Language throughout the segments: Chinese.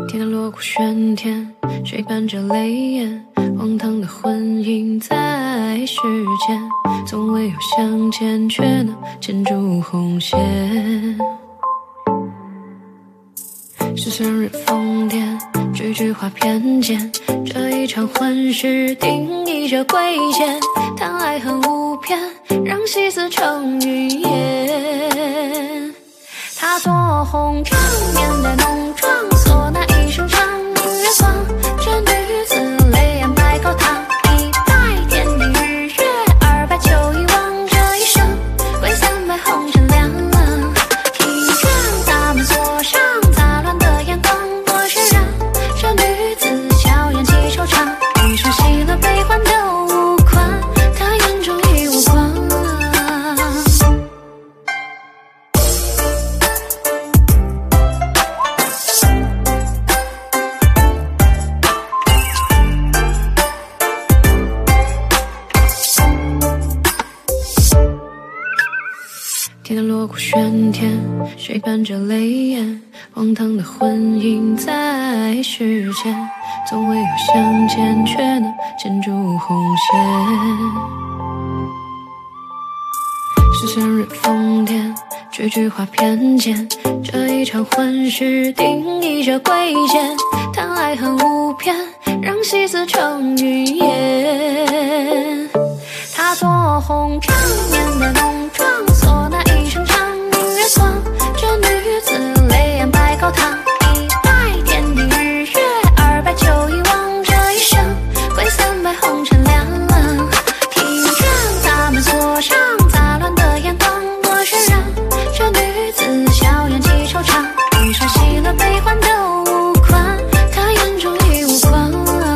天堂锣鼓喧天，谁伴着泪眼？荒唐的婚姻在世间，从未有相见，却能牵住红线。是生日疯癫，句句话偏见，这一场婚事定义着贵贱，谈爱恨无边，让细思成云烟。他做红帐面带浓妆，唢呐一声唱明月光，这女子泪眼白高堂，一拜天地日月，二拜秋遗忘，这一生归三拜红尘两冷。庭院大门锁上，杂乱的眼光多渲染，这女子巧言几惆怅，余生喜乐悲欢都无关，她眼中已无光。天堂锣鼓喧天，谁伴着泪眼？荒唐的婚姻在世间，从未有相见，却能牵住红线。是生日疯癫，句句话偏见，这一场婚事定义着贵贱，谈爱恨无边，让细思成云烟。他做红帐面带浓妆，唢呐一声唱明月光，这女子泪眼白高堂，一拜天地日月，二拜秋遗忘，这一生归三拜红尘两冷。庭院大门锁上，杂乱的眼光多渲染，这女子巧言几惆怅，余生喜乐悲欢都无关，她眼中已无光。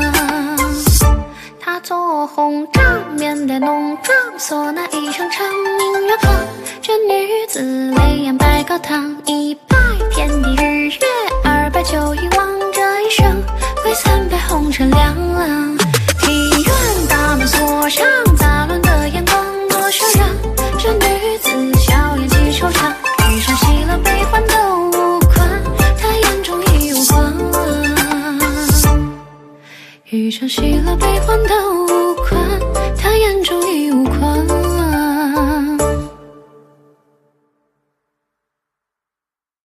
她做红帐面带浓妆，唢呐一声唱明月光，这女子泪眼白高堂，一拜天地日月，二拜秋遗忘，这一生归三拜红尘两冷。庭院大门锁上，杂乱的眼光多渲染，这女子巧言几惆怅，余生喜乐悲欢都无关，她眼中已无光。余生喜乐悲欢都无关，她眼中